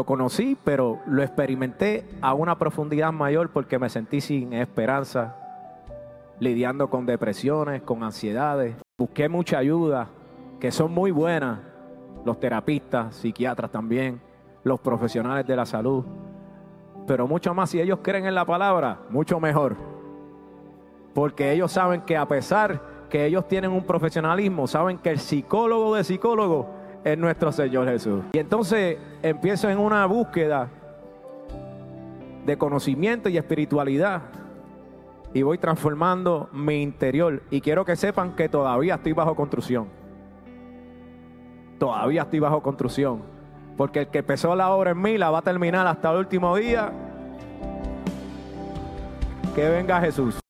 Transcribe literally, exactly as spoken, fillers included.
lo conocí, pero lo experimenté a una profundidad mayor porque me sentí sin esperanza, lidiando con depresiones, con ansiedades. Busqué mucha ayuda, que son muy buenas, los terapistas, psiquiatras también, los profesionales de la salud. Pero mucho más, si ellos creen en la palabra, mucho mejor. Porque ellos saben que a pesar que ellos tienen un profesionalismo, saben que el psicólogo de psicólogos es nuestro Señor Jesús. Y entonces empiezo en una búsqueda de conocimiento y espiritualidad y voy transformando mi interior. Y quiero que sepan que todavía estoy bajo construcción. Todavía estoy bajo construcción. Porque el que empezó la obra en mí la va a terminar hasta el último día. Que venga Jesús.